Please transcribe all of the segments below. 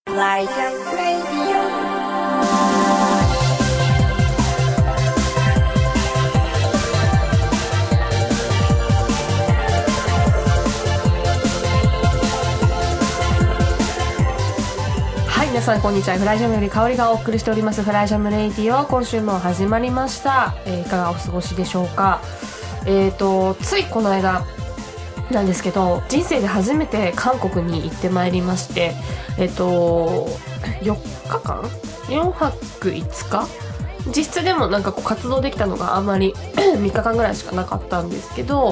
Fly Jam Radio。皆さんこんにちは。フライジャムより香りがお送りしておりますフライジャムレイディオ、今週も始まりました。いかがお過ごしでしょうか。ついこの間なんですけど、人生で初めて韓国に行ってまいりまして、4日間4泊5日実質でもなんかこう活動できたのがあんまり3日間ぐらいしかなかったんですけど、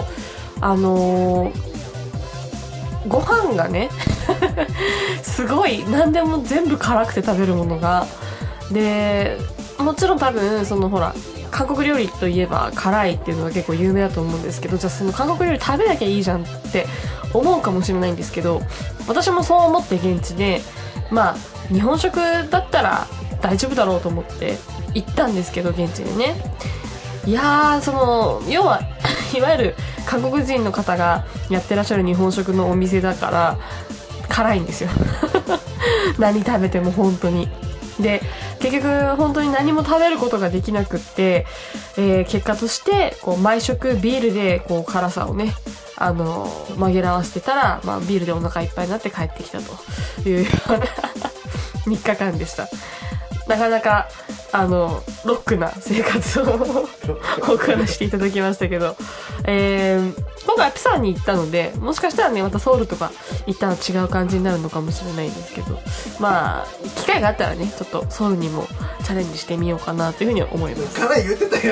ご飯がねすごい何でも全部辛くて食べるものがで、もちろん多分そのほら韓国料理といえば辛いっていうのは結構有名だと思うんですけど、じゃあその韓国料理食べなきゃいいじゃんって思うかもしれないんですけど、私もそう思って現地でまあ日本食だったら大丈夫だろうと思って行ったんですけど、現地でね、いやーその要はいわゆる韓国人の方がやってらっしゃる日本食のお店だから辛いんですよ何食べても本当に。で結局本当に何も食べることができなくって、結果としてこう毎食ビールでこう辛さをね紛らわせてたら、まあ、ビールでお腹いっぱいになって帰ってきたというような3日間でした。なかなかロックな生活を送らせていただきましたけど、今回はプサンに行ったので、もしかしたらねまたソウルとか行ったら違う感じになるのかもしれないんですけど、まあ機会があったらねちょっとソウルにもチャレンジしてみようかなというふうに思います。 辛い言ってたよ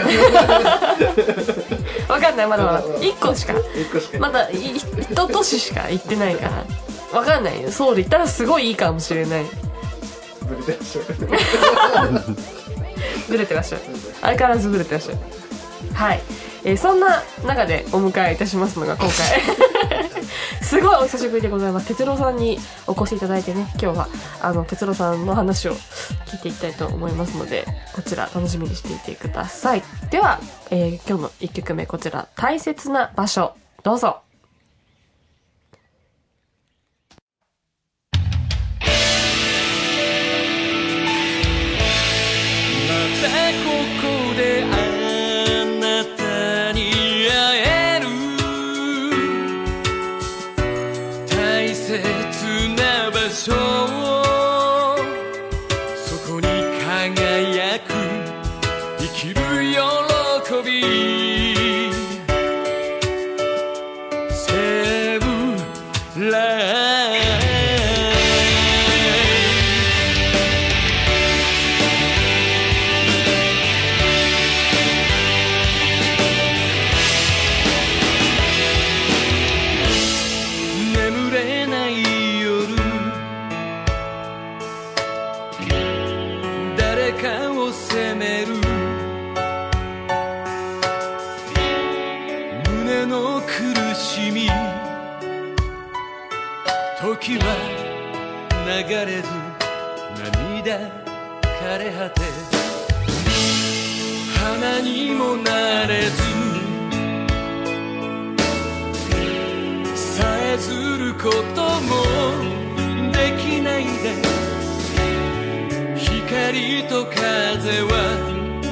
わかんない、まだまだ1個しかまだ1都市しか行ってないからわかんないよ。ソウル行ったらすごいいいかもしれない。 ブレてらっしゃるブレてらっしゃる、相変わらずブレてらっしゃる。はい、そんな中でお迎えいたしますのが今回すごいお久しぶりでございます。哲郎さんにお越しいただいてね、今日は哲郎さんの話を聞いていきたいと思いますので、こちら楽しみにしていてください。では、今日の1曲目、こちら大切な場所、どうぞ。 ここであなたに会える大切な場所、そこに輝く生きる喜び、セブラ時は流れず涙枯れ果て、花にもなれずさえずることもできないで、光と風は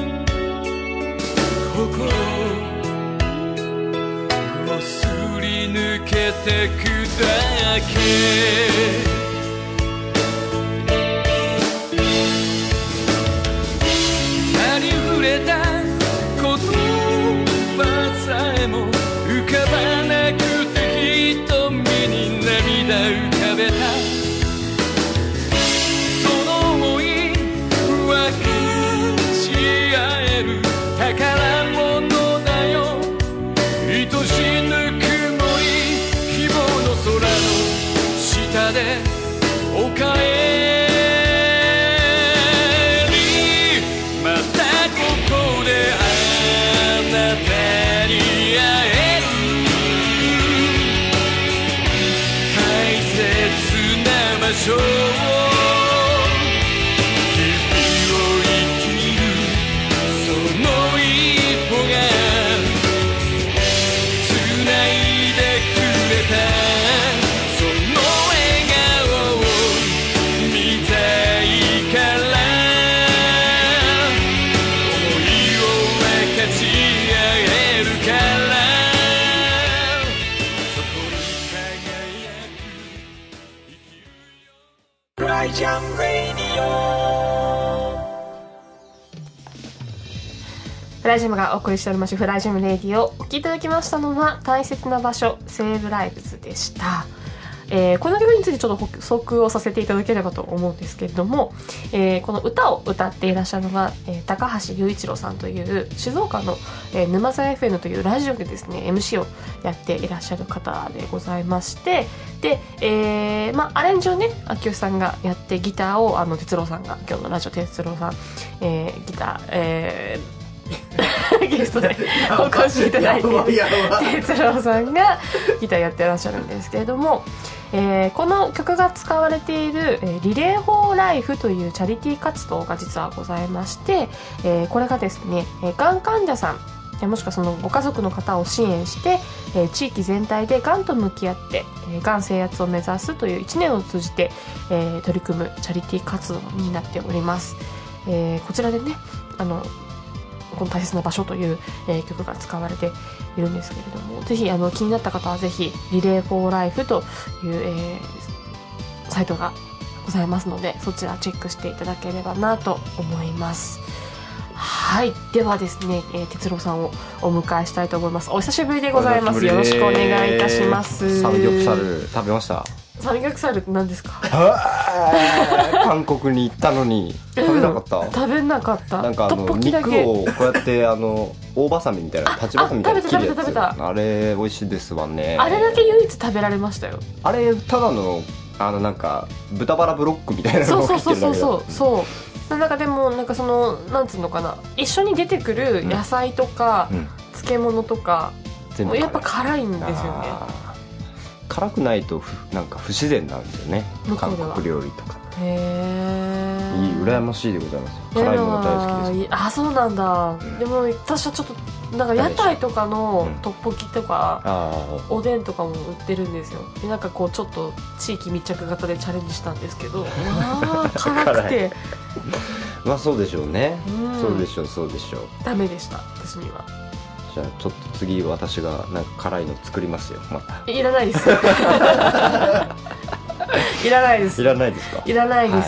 心をすり抜けてくだけ、ありふれた言葉さえも浮かばなくて瞳に涙浮かべた、その想い分かち合える宝物だよ、愛しぬくもり希望の空の下でおかえり、またここであなたに会える大切な場所をその笑顔を見たライジャムラディオ。 フライジャムがお送りしておりますフライジャムレディオ。お聴きいただきましたのは大切な場所セーブライブズでした。この曲についてちょっと補足をさせていただければと思うんですけれども、この歌を歌っていらっしゃるのは、高橋雄一郎さんという静岡の、沼津 FM というラジオでですね MC をやっていらっしゃる方でございまして、で、アレンジをね秋吉さんがやって、ギターを哲郎さんが、今日のラジオ哲郎さん、ギター、ゲストでお越しいただいて哲郎さんがギターやってらっしゃるんですけれども、この曲が使われている、リレーフォーライフというチャリティー活動が実はございまして、これがですねがん患者さんもしくはそのご家族の方を支援して、地域全体でがんと向き合ってがん征圧を目指すという1年を通じて、取り組むチャリティー活動になっております。こちらでねこの大切な場所という、曲が使われているんですけれども、ぜひ気になった方はぜひリレーフォーライフという、サイトがございますので、そちらチェックしていただければなと思います。はい、ではですね、哲郎さんをお迎えしたいと思います。お久しぶりでございます。よろしくお願いいたします。 サムギョプサル食べました？ サムギョプサルって何ですか？ 韓国に行ったのに食べなかった、 食べなかった。 なんか肉をこうやって大バサミみたいな、立ちバサミみたいな切るやつ、あれ美味しいですわね。 あれだけ唯一食べられましたよ。 あれただのなんか豚バラブロックみたいなのを切ってるだけだ。 そうなんかでもなんかそのなんつうのかな、一緒に出てくる野菜とか、漬物とか全部やっぱ辛いんですよね。 辛くないとなんか不自然なんですよね、韓国料理とか。羨ましいでございます。辛いもの大好きです。 あ、そうなんだ、でも私はちょっとなんか屋台とかのトッポギとか、おでんとかも売ってるんですよ。でなんかこうちょっと地域密着型でチャレンジしたんですけど、辛くてまあそうでしょうね、そうでしょうダメでした、私には。 じゃあちょっと次私がなんか辛いの作りますよ、また。 いらないですいらないです。 いらないですか？ いらないです。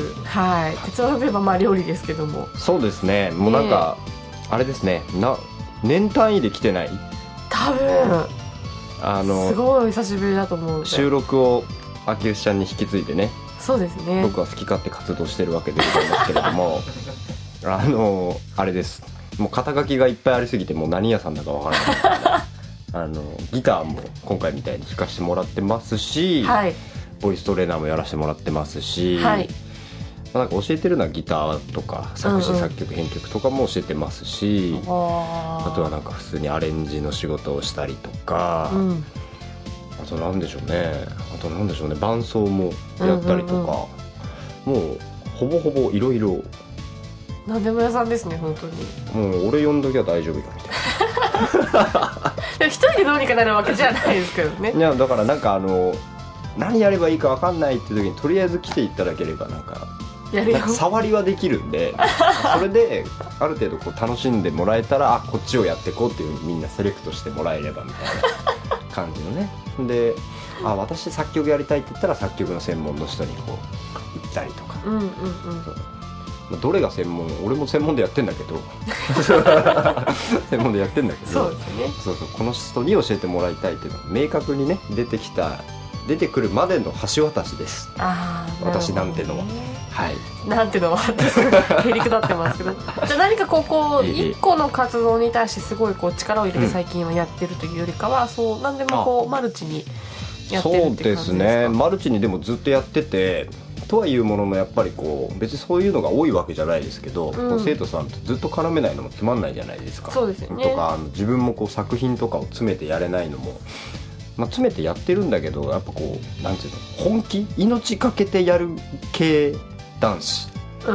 はい。鉄道といえばまあ料理ですけども。 そうですね。もうなんか、あれですね。年単位で来てない。 多分。すごい久しぶりだと思う。 収録を秋吉ちゃんに引き継いでね。 そうですね。 僕は好き勝手活動してるわけでございますけれども、あれです。もう肩書きがいっぱいありすぎてもう何屋さんだかわからないギターも今回みたいに弾かせてもらってますし、はい、ボイストレーナーもやらせてもらってますし、はい、なんか教えてるのはギターとか作詞作曲編曲とかも教えてますし、あとはなんか普通にアレンジの仕事をしたりとか、あとなんでしょうね伴奏もやったりとか、もうほぼほぼいろいろ何でも屋さんですね、本当に。 もう俺呼んどきゃ大丈夫よみたいなでも一人でどうにかなるわけじゃないですけどね。 いやだからなんか何やればいいか分かんないっていう時にとりあえず来ていただければなんか触りはできるんでそれである程度こう楽しんでもらえたらこっちをやっていこうっていうみんなセレクトしてもらえればみたいな感じのね。で私作曲やりたいって言ったら作曲の専門の人にこう行ったりとか、どれが専門、俺も専門でやってんだけど専門でやってんだけど、 そうですね、 そうこの人に教えてもらいたいっていうのが明確にね出てくるまでの橋渡しです。私なんてのは、はい、なんてのはへりくだってますけどじゃあ何かこう一個の活動に対してすごいこう力を入れて最近はやってるというよりかは、そう何でもこうマルチにやってるって感じですか？ そうですね、マルチにでもずっとやってて、とはいうもののやっぱりこう別にそういうのが多いわけじゃないですけど、生徒さんとずっと絡めないのもつまんないじゃないですか。 そうですよね。 とか自分もこう作品とかを詰めてやれないのも、詰めてやってるんだけど、やっぱこうなんていうの、本気命かけてやる系男子、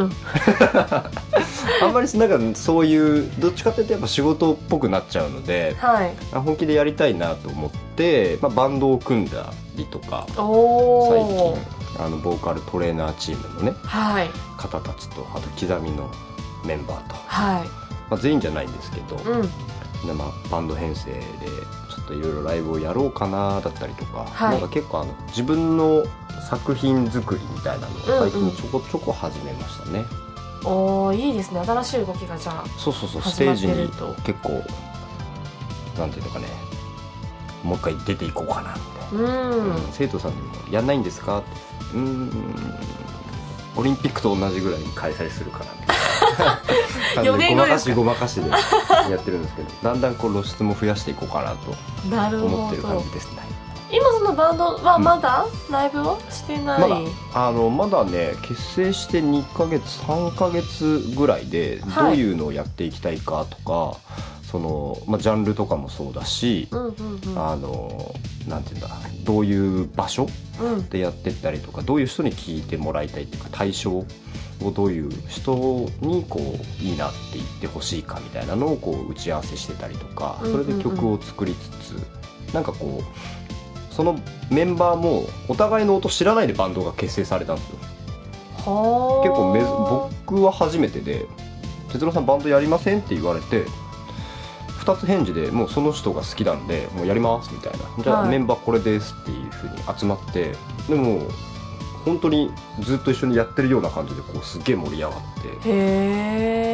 あんまりなんかそういうどっちかっていうとやっぱ仕事っぽくなっちゃうので、本気でやりたいなと思って、バンドを組んだりとか、最近ボーカルトレーナーチームのね、方たちと、あと刻みのメンバーと、全員じゃないんですけど、バンド編成でちょっといろいろライブをやろうかなだったりとか、 はいなんか結構自分の作品作りみたいなのを最近ちょこちょこ始めましたね。 おー、いいですね。新しい動きがじゃあそうそうそう、ス始まってテージにると結構なんていうのかね、もう一回出ていこうかなみたいな、生徒さんにも「やんないんですか?」ってオリンピックと同じぐらいに開催するからみたいな 4年後ですかごまかしでやってるんですけど、だんだんこう露出も増やしていこうかなとなるほど。 思ってる感じですね。 今そのバンドはまだライブをしてない、 まだね、結成して2ヶ月3ヶ月ぐらいでどういうのをやっていきたいかとか、そのジャンルとかもそうだし、なんていうんだ、どういう場所でやってったりとか、どういう人に聞いてもらいたいっていうか、対象をどういう人にこういいなって言ってほしいかみたいなのをこう打ち合わせしてたりとか、それで曲を作りつつ、なんかこうそのメンバーもお互いの音知らないでバンドが結成されたんですよ。結構僕は初めてで、哲郎さんバンドやりませんって言われて、2つ返事でもうその人が好きなんでもうやりますみたいな、じゃあメンバーこれですっていう風に集まって、でも本当にずっと一緒にやってるような感じでこうすげえ盛り上がって、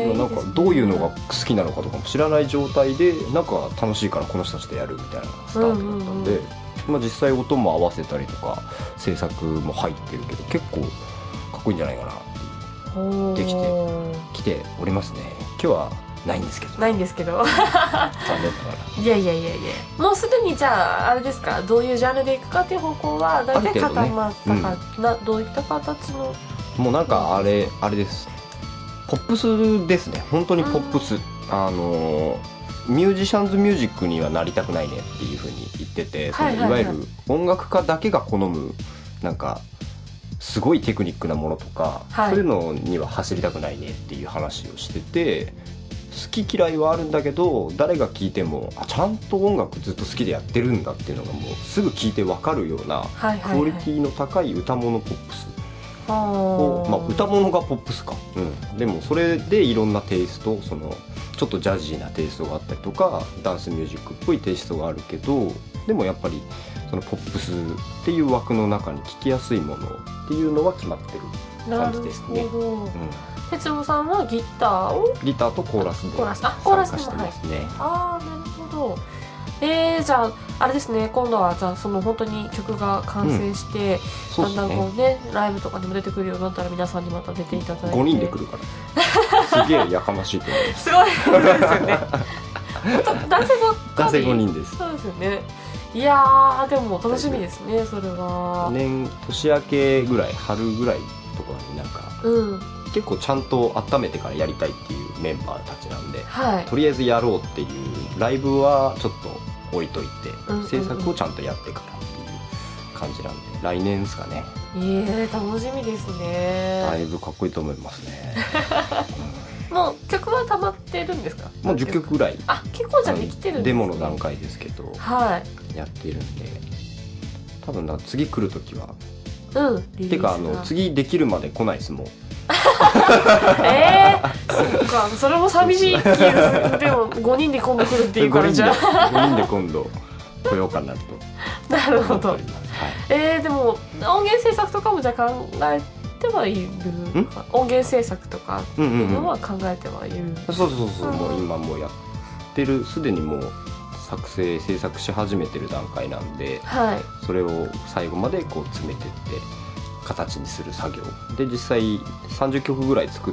なんかどういうのが好きなのかとかも知らない状態で、なんか楽しいからこの人たちでやるみたいなスタートだったんで、実際音も合わせたりとか制作も入ってるけど結構かっこいいんじゃないかなってできてきておりますね。今日はないんですけどないんですけど残念ながら。 いやもうすでにじゃああれですか、どういうジャンルでいくかっていう方向は大体固まったか、どういった形の、 もうなんかあれです、ポップスですね。本当にポップス、ミュージシャンズミュージックにはなりたくないねっていう風に言ってて、いわゆる音楽家だけが好むなんかすごいテクニックなものとか、そういうのには走りたくないねっていう話をしてて、好き嫌いはあるんだけど誰が聴いてもちゃんと音楽ずっと好きでやってるんだっていうのがもうすぐ聴いて分かるようなクオリティの高い歌物ポップスを、歌物がポップスか、でもそれでいろんなテイスト、そのちょっとジャジーなテイストがあったりとかダンスミュージックっぽいテイストがあるけど、でもやっぱりそのポップスっていう枠の中に聴きやすいものっていうのは決まってる感じですね。 哲郎さんはギターとコーラスで参加してますね。 なるほど。じゃああれですね、今度はじゃあその本当に曲が完成して、だんだんこうねライブとかにも出てくるようになったら皆さんにまた出ていただいて、 5人で来るからすげえやかましいと思います。 すごいことですよね男性ばっかり、 男性5人です。 そうですよね。いやーでも楽しみですね、それは。 年明けぐらい、春ぐらいとかになんか、結構ちゃんと温めてからやりたいっていうメンバーたちなんで、とりあえずやろうっていうライブはちょっと置いといて、制作をちゃんとやってからっていう感じなんで、来年ですかね。 楽しみですね。 だいぶかっこいいと思いますねもう曲は溜まってるんですか？ もう10曲ぐらい。 結構じゃできてるんですね。 デモの段階ですけど、やってるんで、多分次来る時はてか次できるまで来ないですもんそっか、それも寂しい気がする。でも5人で今度来るっていうからじゃあ 5人で今度来ようかなとなるほど。でも音源制作とかもじゃあ考えてはいる、音源制作とかっていうのは考えてはいる。 そうもう今もうやってる、すでにもう制作し始めてる段階なんで、それを最後までこう詰めてって形にする作業で、実際30曲ぐらい作って、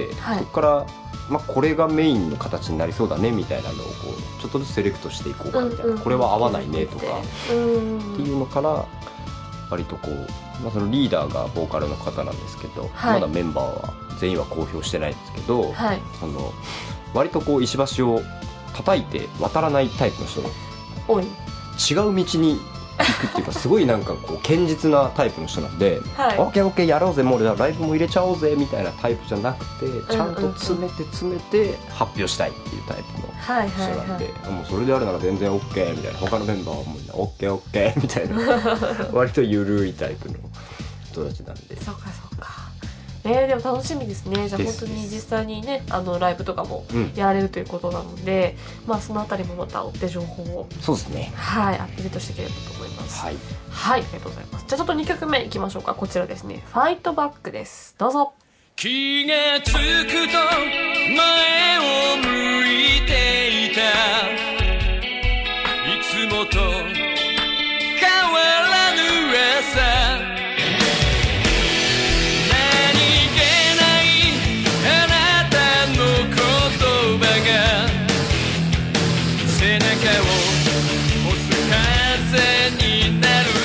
そこからこれがメインの形になりそうだねみたいなのをこうちょっとずつセレクトしていこうかみたいな、これは合わないねとかっていうのから割とこう、そのリーダーがボーカルの方なんですけど、まだメンバーは全員は公表してないんですけど、その割とこう石橋を叩いて渡らないタイプの人が多い、 違う道に行くっていうか、すごいなんかこう堅実なタイプの人なんで、オッケーやろうぜ、もうライブも入れちゃおうぜみたいなタイプじゃなくて、ちゃんと詰めて発表したいっていうタイプの人なんで、もうそれであるなら全然オッケーみたいな、他のメンバーはもうオッケーみたいな割と緩いタイプの人たちなんで。 そうかでも楽しみですね。じゃあです本当に実際にねライブとかもうんやられるということなので、まあそのあたりもまた追って情報をそうですね。 はいアップデートしていければと思います。 はい。 はい、ありがとうございます。じゃあちょっと2曲目いきましょうか。こちらですね、ファイトバックです。どうぞ。 気がつくと前を向いていたいつもと変わらぬ朝何気ないあなたの言葉が背中を押す風になる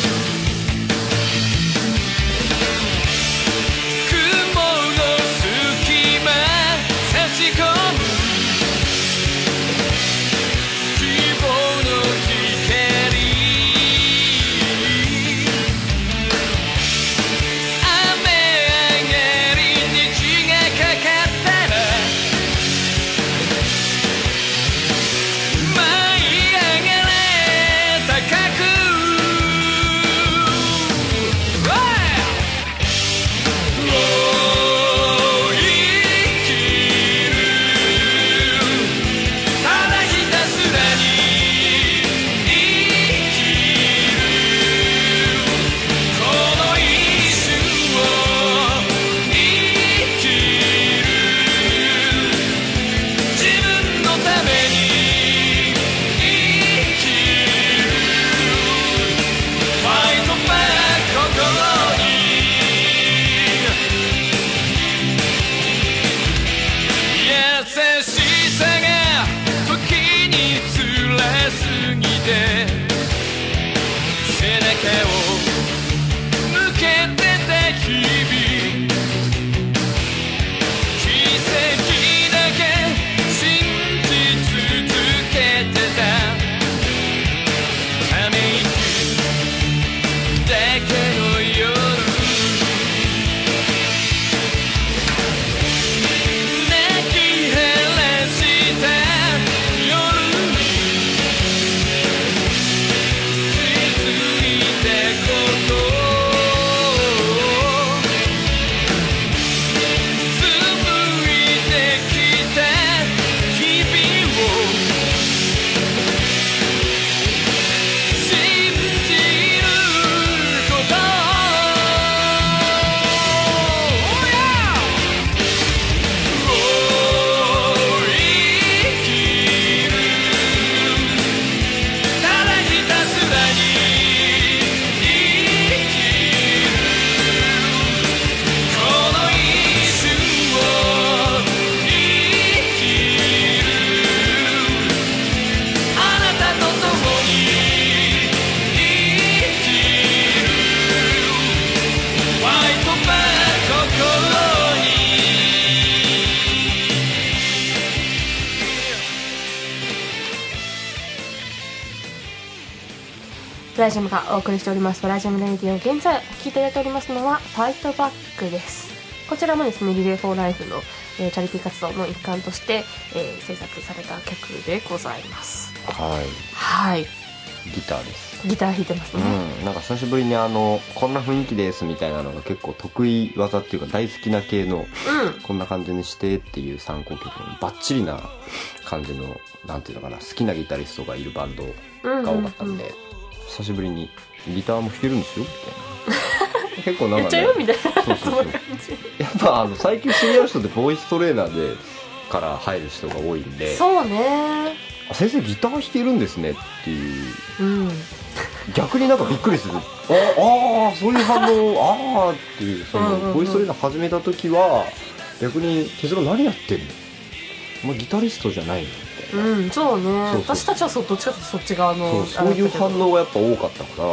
プラジャムがお送りしておりますプラジャムレディオ、現在お聴きいただいておりますのはファイトバックです。こちらもですねリレーフォーライフの、チャリティー活動の一環として、制作された曲でございます。 はい。 はい、 ギターです。 ギター弾いてますね。 なんか久しぶりにこんな雰囲気ですみたいなのが結構得意技っていうか大好きな系の、こんな感じにしてっていう参考曲のバッチリな感じのなんていうのかな、好きなギタリストがいるバンドが多かったんで、久しぶりにギターも弾けるんですよみたいな結構なんか、ね、 やっちゃうよみたいなそうそうそうやっぱ最近知り合う人ってボイストレーナーでから入る人が多いんで、 そうね、 先生ギター弾けるんですねっていう、逆になんかびっくりする。ああそういう反応ああっていう、そのボイストレーナー始めた時は逆に哲郎何やってんの、お前ギタリストじゃないのみたいな。 そうね、 そうそう私たちはどっちかというとそっち側のそういう反応がやっぱ多かったから、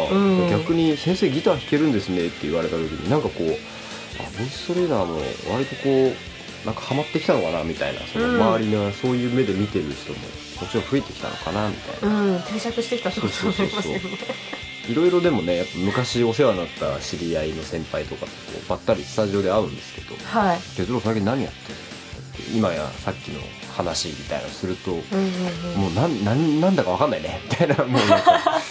逆に先生ギター弾けるんですねって言われた時になんかこう、ボイストレーナーも割とこうなんかハマってきたのかなみたいな、その周りのそういう目で見てる人ももちろん増えてきたのかなみたいな、 定着してきたってことだと思いますよね。 いろいろでもね、やっぱ昔お世話になった知り合いの先輩とかとこうばったりスタジオで会うんですけど、 はい、 哲郎最近何やってるの、今やさっきの話みたいなのすると、もうなんだか分かんないねみたいな、もうなんか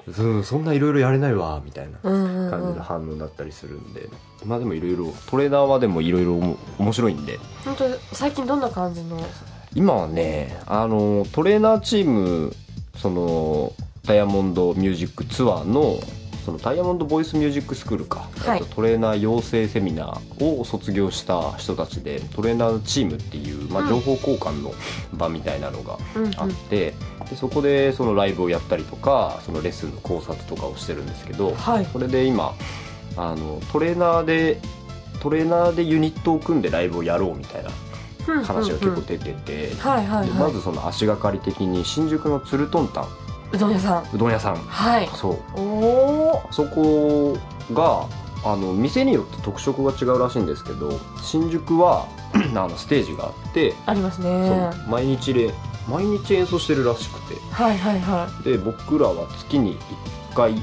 そんないろいろやれないわみたいなうんうんうん感じの反応だったりするんで、まあでもいろいろトレーナーはでもいろいろ面白いんで、 本当最近どんな感じの？ 今はねトレーナーチーム、そのダイヤモンドミュージックツアーのそのダイヤモンドボイスミュージックスクールか、 はい、 トレーナー養成セミナーを卒業した人たちでトレーナーチームっていう、まあ、情報交換の場みたいなのがあって、でそこでそのライブをやったりとかそのレッスンの考察とかをしてるんですけど、 はい、 それで今トレーナーでユニットを組んでライブをやろうみたいな話が結構出てて、まずその足がかり的に新宿のつるとんたんうどん屋さん、はい、 そう、そこが店によって特色が違うらしいんですけど、新宿はステージがあってありますね。 毎日演奏してるらしくて、 はいはいはい、 で僕らは月に1回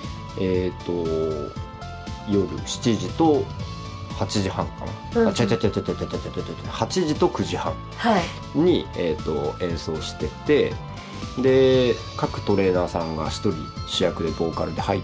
夜7時と8時半かな、8時と9時半に、演奏してて、で各トレーナーさんが1人主役でボーカルで入って、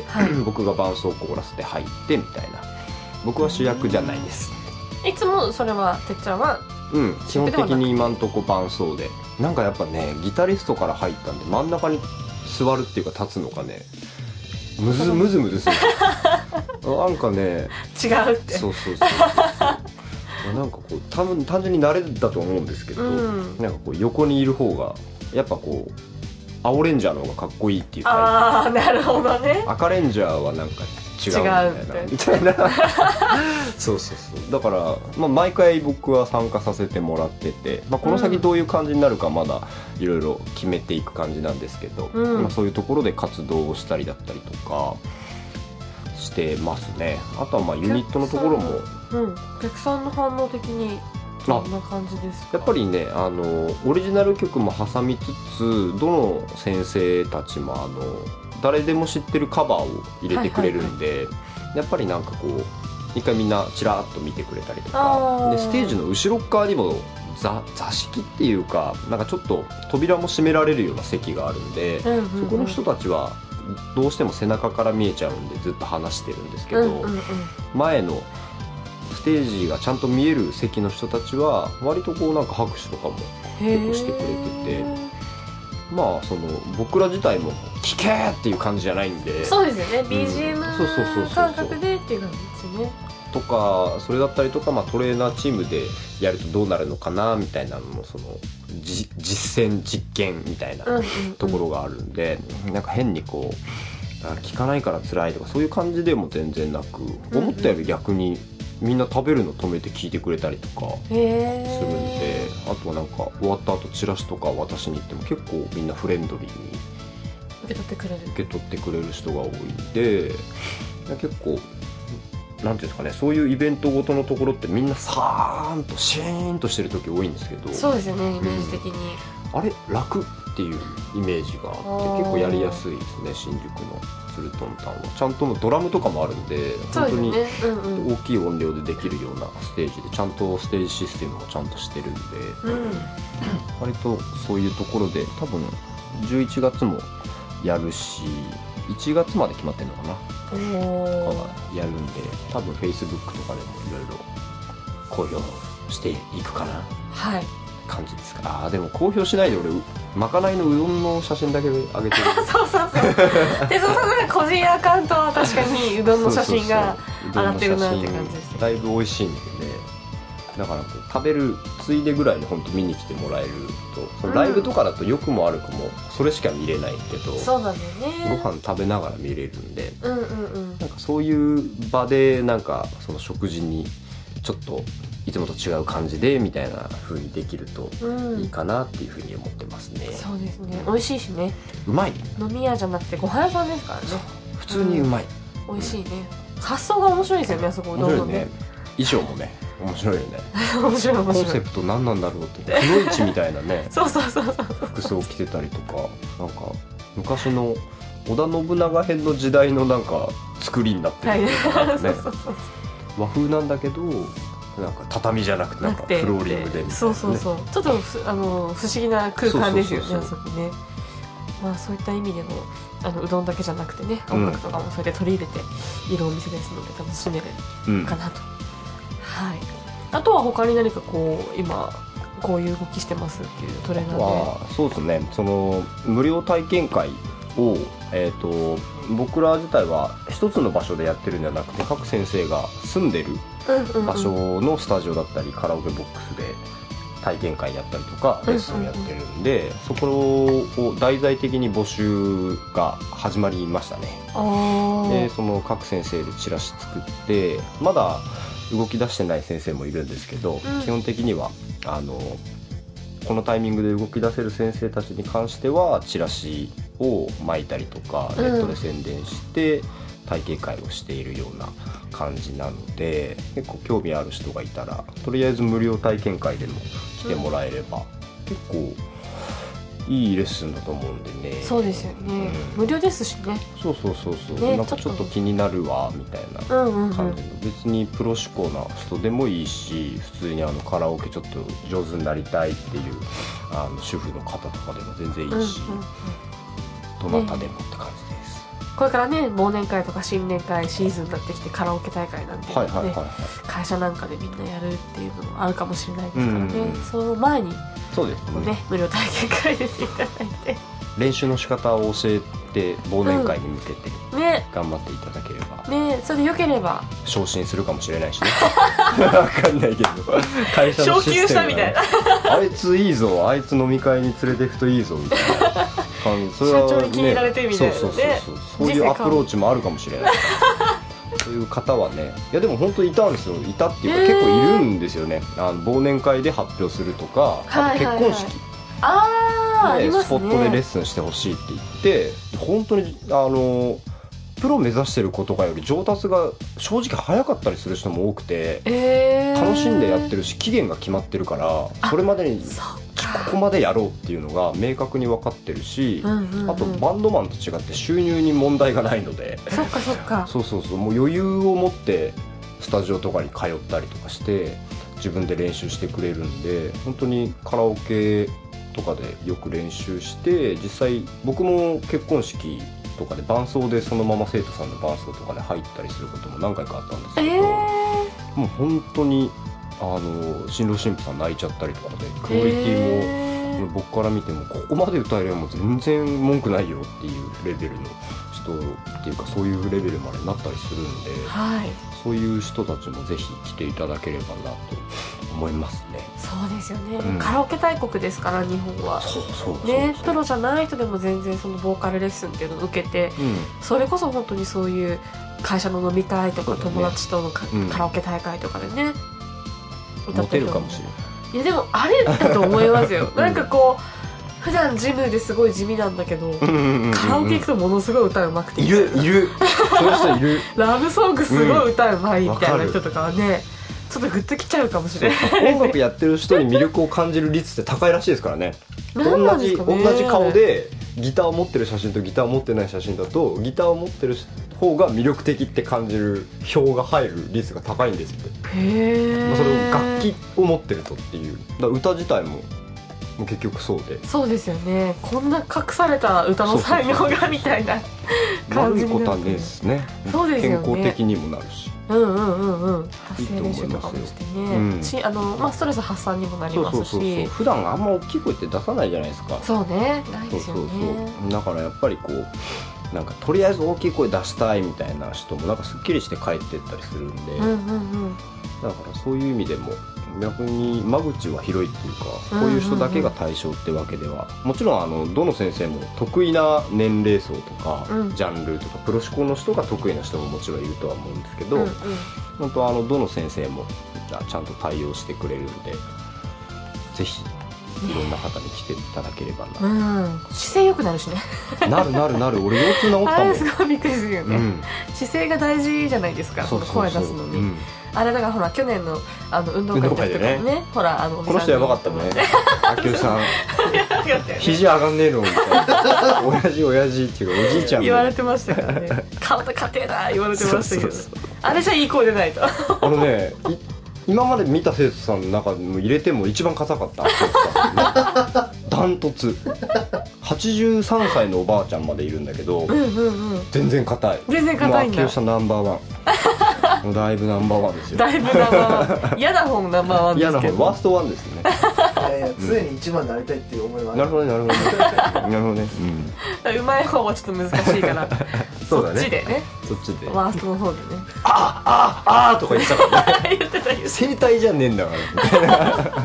はい、僕が伴奏コーラスで入ってみたいな。僕は主役じゃないです。 いつもそれはてっちゃんは基本的に今んとこ伴奏で、なんかやっぱねギタリストから入ったんで真ん中に座るっていうか立つのかねムズするなんかね違うって、 そうなんかこう単純に慣れだと思うんですけど、なんかこう横にいる方がやっぱこう青レンジャーの方がかっこいいっていうタイプ。 ああなるほどね。 赤レンジャーはなんか違うみたいなそうだから、まあ、毎回僕は参加させてもらってて、まあ、この先どういう感じになるかまだいろいろ決めていく感じなんですけど、まあ、そういうところで活動をしたりだったりとかしてますね。あとはまあユニットのところも、 お客さんの反応的にどんな感じですか？ やっぱりねオリジナル曲も挟みつつ、どの先生たちも誰でも知ってるカバーを入れてくれるんで、やっぱりなんかこう一回みんなチラッと見てくれたりとかで、ステージの後ろ側にも座敷っていうかなんかちょっと扉も閉められるような席があるんで、そこの人たちはどうしても背中から見えちゃうんでずっと話してるんですけど、前のステージがちゃんと見える席の人たちは割とこうなんか拍手とかも結構してくれてて、まあその僕ら自体も聴けーっていう感じじゃないんで、 そうですよね、BGM 感覚でっていう感じですよね。 とかそれだったりとか、まあ、トレーナーチームでやるとどうなるのかなみたいなのもその実践実験みたいなところがあるんで、なんか変にこう聞かないから辛いとかそういう感じでも全然なく、思ったより逆にみんな食べるの止めて聞いてくれたりとかするんで、あとはなんか終わった後チラシとか渡しに行っても結構みんなフレンドリーに受け取ってくれる人が多いんで、結構なんていうんですかね、そういうイベントごとのところってみんなサーンとシーンとしてる時多いんですけど、 そうですよね、イメージ的に、 あれ楽っていうイメージがあって結構やりやすいですね。新宿のつるとんたんはちゃんとドラムとかもあるんで、本当に大きい音量でできるようなステージでちゃんとステージシステムもちゃんとしてるんで、割とそういうところで多分11月もやるし1月まで決まってるのかなやるんで、多分 Facebook とかでもいろいろ公表していくかな、 はい感じですか。でも公表しないで俺まかないのうどんの写真だけ上げてるそうでその個人アカウントは確かにうどんの写真が上がってるなって感じです。 だいぶ美味しいんでね、だからこう食べるついでぐらいに本当見に来てもらえると、そのライブとかだと良くも悪くもそれしか見れないけど、 そうなんだよね、 ご飯食べながら見れるんで、なんかそういう場でなんかその食事にちょっといつもと違う感じでみたいな風にできるといいかなっていう風に思ってますね。 そうですね、美味しいしね、 うまい、 飲み屋じゃなくてご飯屋さんですからね、 普通にうまい、 美味しいね、発想が面白いですよね、あそこうどんどんね、 衣装もね面白いよね面白いコンセプト何なんだろうってくのいちみたいなねそう服装着てたりとか、なんか昔の織田信長編の時代のなんか作りになってるとかね和風なんだけどなんか畳じゃなくてなんかフローリングでみたいな、ね、 そうちょっと不思議な空間ですよね、あそこね。まあそういった意味でもうどんだけじゃなくてね、音楽とかもそうやって取り入れているお店ですので楽しめるかなと、はい。あとは他に何かこう今こういう動きしてますっていうトレーナーではそうですね、その無料体験会を、僕ら自体は一つの場所でやってるんじゃなくて、各先生が住んでる場所のスタジオだったりカラオケボックスで体験会やったりとかレッスンやってるんで、そこを題材的に募集が始まりましたね。でその各先生でチラシ作って、まだ動き出してない先生もいるんですけど、基本的にはこのタイミングで動き出せる先生たちに関してはチラシを巻いたりとかネットで宣伝して体験会をしているような感じなので、結構興味ある人がいたらとりあえず無料体験会でも来てもらえれば、結構いいレッスンだと思うんでね。 そうですよね、無料ですしね。 そう、ね、なんかちょっと気になるわみたいな感じの、別にプロ志向な人でもいいし、普通にカラオケちょっと上手になりたいっていう主婦の方とかでも全然いいし、どなたでもって感じです。 これからね、忘年会とか新年会シーズンになってきてカラオケ大会なんてね、会社なんかでみんなやるっていうのもあるかもしれないですからね、その前にそうですね、 無料体験会出ていただいて練習の仕方を教えて忘年会に向けて頑張っていただければ、 ね、それでよければ昇進するかもしれないしね分かんないけど会社のシステムが、 昇級したみたいなあいついいぞ、あいつ飲み会に連れていくといいぞみたいな感じ、それは、ね、 社長に気に入られてみたいなね、 そういうアプローチもあるかもしれないそういう方はね、いやでも本当にいたんですよ。いたっていうか結構いるんですよね。忘年会で発表するとか、あと結婚式、スポットでレッスンしてほしいって言って、本当にプロ目指してる子とかより上達が正直早かったりする人も多くて、楽しんでやってるし期限が決まってるから、それまでにここまでやろうっていうのが明確に分かってるし、あとバンドマンと違って収入に問題がないので、 そっかそっか、 そうもう余裕を持ってスタジオとかに通ったりとかして自分で練習してくれるんで、本当にカラオケとかでよく練習して、実際僕も結婚式とかで伴奏でそのまま生徒さんの伴奏とかで入ったりすることも何回かあったんですけど、もう本当に新郎新婦さん泣いちゃったりとかで、クオリティも僕から見てもここまで歌えればもう全然文句ないよっていうレベルの人っていうか、そういうレベルまでなったりするんで、そういう人たちもぜひ来ていただければなと思いますね。 そうですよね、カラオケ大国ですから日本は。そうね、プロじゃない人でも全然そのボーカルレッスンっていうのを受けて、それこそ本当にそういう会社の飲み会とか友達とのカラオケ大会とかでね、 モテるかもしれない。 いやでもあれだと思いますよなんかこう普段ジムですごい地味なんだけど、カラオケ行くとものすごい歌うまくて、 いるそういう人いるラブソングすごい歌うまいみたいな人とかはね、ちょっとグッときちゃうかもしれない音楽やってる人に魅力を感じる率って高いらしいですからね。同じ顔でギターを持ってる写真とギターを持ってない写真だと、ギターを持ってる方が魅力的って感じる票が入る率が高いんですって。それを楽器を持ってるとっていう、だから歌自体も結局そうで、 そうですよね、こんな隠された歌の才能がみたいな感じになって、悪いことはねですね。 そうですよね、 健康的にもなるし、 発声練習とかもしてね、ストレス発散にもなりますし、 普段あんま大きい声って出さないじゃないですか。 そうね、ないですよね。 だからやっぱりこうなんかとりあえず大きい声出したいみたいな人もなんかすっきりして帰ってったりするんで、だからそういう意味でも逆に間口は広いっていうか、こういう人だけが対象ってわけでは、もちろんどの先生も得意な年齢層とか、ジャンルとかプロ志向の人が得意な人ももちろんいるとは思うんですけど、本当どの先生もちゃんと対応してくれるんで、ぜひいろんな方に来ていただければな、 姿勢良くなるしねなる俺腰痛治ったもん。 あれすごいびっくりするよね、姿勢が大事じゃないですか、その声出すのに、あれだからほら去年の運動会の時とかもね、ほらこの人やばかったもんね秋代さん肘上がんねえのみたいな親父っていうかおじいちゃん言われてましたからね体硬えな言われてましたけど、あれじゃいい声出ないと今まで見た生徒さんの中でも入れても一番硬かったダントツ 83歳のおばあちゃんまでいるんだけど、 うんうんうん。 全然硬い。 全然硬いんだもう秋吉さんナンバーワンもうだいぶナンバーワンですよ。 だいぶナンバーワン。嫌な方のナンバーワンで嫌なすけど。 方ワーストワンですね。 いや常に一番になりたいっていう思いはある。 なるほどね、なるほどね。なるほどね。 うまい方はちょっと難しいからそうだねそっちでね、 そっちで。 ワーストの方でねあーとか言ってたからね。 言ってた言って生態じゃねえんだからみたいな。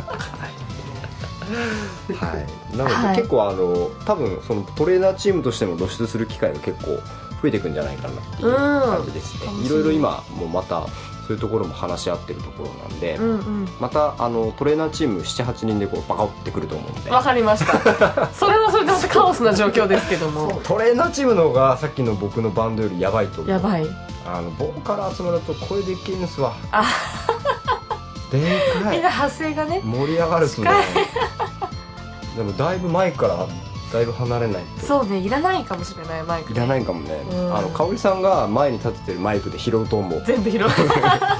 はい。なので、 はい結構多分そのトレーナーチームとしても露出する機会が結構増えていくんじゃないかなっていう感じですね。いろいろ今もまたそういうところも話し合ってるところなんで、 うんうんまたトレーナーチーム 7,8 人でこうバカってくると思うんで。 わかりましたそれはそれでまたカオスな状況ですけどもトレーナーチームの方がさっきの僕のバンドよりやばいと思う。 やばいボーカル集まると声できるんですわ。 あでかいみんな発声がね盛り上がるとね。でもだいぶ前からだいぶ離れないとそうねいらないかもしれないマイクいらないかもね。 うん香織さんが前に立ててるマイクで拾うと思う。 全部拾う立ち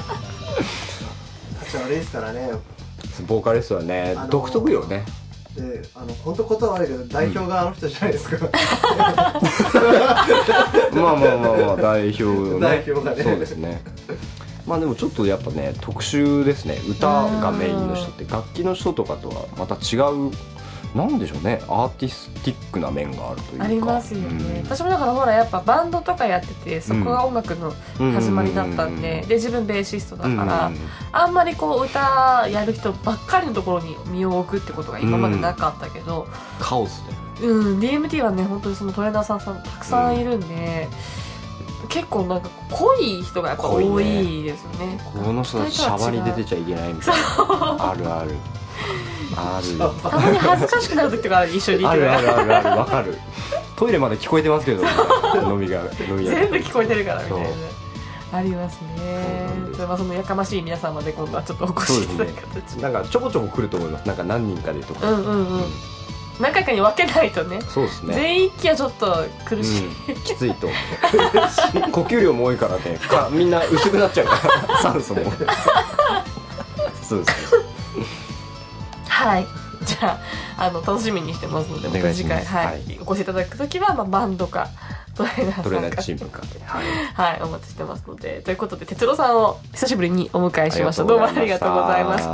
悪いですからね。 ボーカリストはね、独特よね。 で本当ことは悪いけど代表があの人じゃないですか。 まあ代表ね。 代表がねそうですね。まあでもちょっとやっぱね特殊ですね。歌がメインの人って楽器の人とかとはまた違う、なんでしょうね、アーティスティックな面があるというかありますよね、私もだからほらやっぱバンドとかやっててそこが音楽の始まりだったんで、で自分ベーシストだから、あんまりこう歌やる人ばっかりのところに身を置くってことが今までなかったけど、 カオスで、 DMT はね本当にそのトレーナーさんたくさんいるんで、結構なんか濃い人がやっぱ多いですよね。 この人たちシャバに出てちゃいけないみたいなあるあるある。 たまに恥ずかしくなる時とか一緒にいてあるわかる。トイレまで聞こえてますけど飲みが全部聞こえてるからみたいなそうありますね。まあそのやかましい皆さんまで今度はちょっとお越しいただく形で、 なんかちょこちょこ来ると思います。なんか何人かでとか、 何回かに分けないとね、 そうですね、 全員一気はちょっと苦しい、 きついと思う。呼吸量も多いからね、みんな薄くなっちゃうから酸素もそうですね。 はいじゃあ楽しみにしてますので、また次回、お越しいただくときは、バンドかトレーナーさんかトレーナーチームかはい、お待ちしてますので、ということで哲郎さんを久しぶりにお迎えしました。どうもありがとうございました。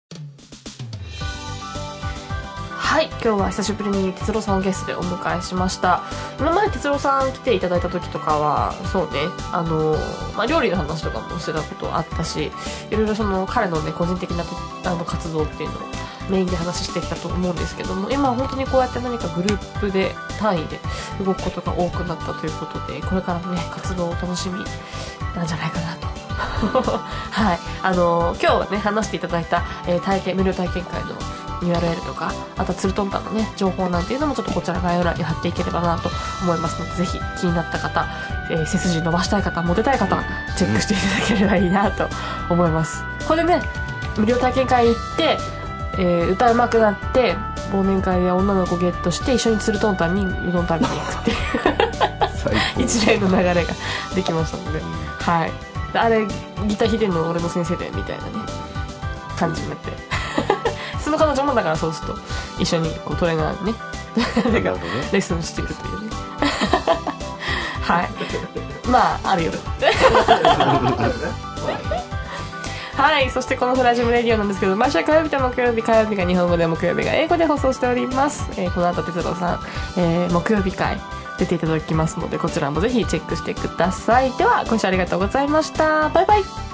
はい、今日は久しぶりに哲郎さんをゲストでお迎えしました。今まで哲郎さん来ていただいた時とかはそうね料理の話とかもしてたことあったし、いろいろその彼のね個人的な活動っていうのをメインで話してきたと思うんですけども、今は本当にこうやって何かグループで単位で動くことが多くなったということで、これからのね活動を楽しみなんじゃないかなとはい今日はね話していただいた、無料体験会のURL とか、あとはツルトンタンのね情報なんていうのもちょっとこちら概要欄に貼っていければなと思いますので、ぜひ気になった方、背筋伸ばしたい方、モテたい方チェックしていただければいいなと思います。これでね無料体験会行って、歌うまくなって忘年会で女の子ゲットして一緒にツルトンタンにうどん食べに行くっていう一連の流れができましたので、はい、あれギター弾いてんの俺の先生でみたいなね感じになってその彼女もだからそうすると一緒にこうトレーナーにねレッスンしていくというねはいまああるよはい、そしてこのフラジムレディオなんですけど、毎週火曜日と木曜日、火曜日が日本語で木曜日が英語で放送しております。この後哲郎さん、木曜日会出ていただきますので、こちらもぜひチェックしてください。では今週ありがとうございました。バイバイ。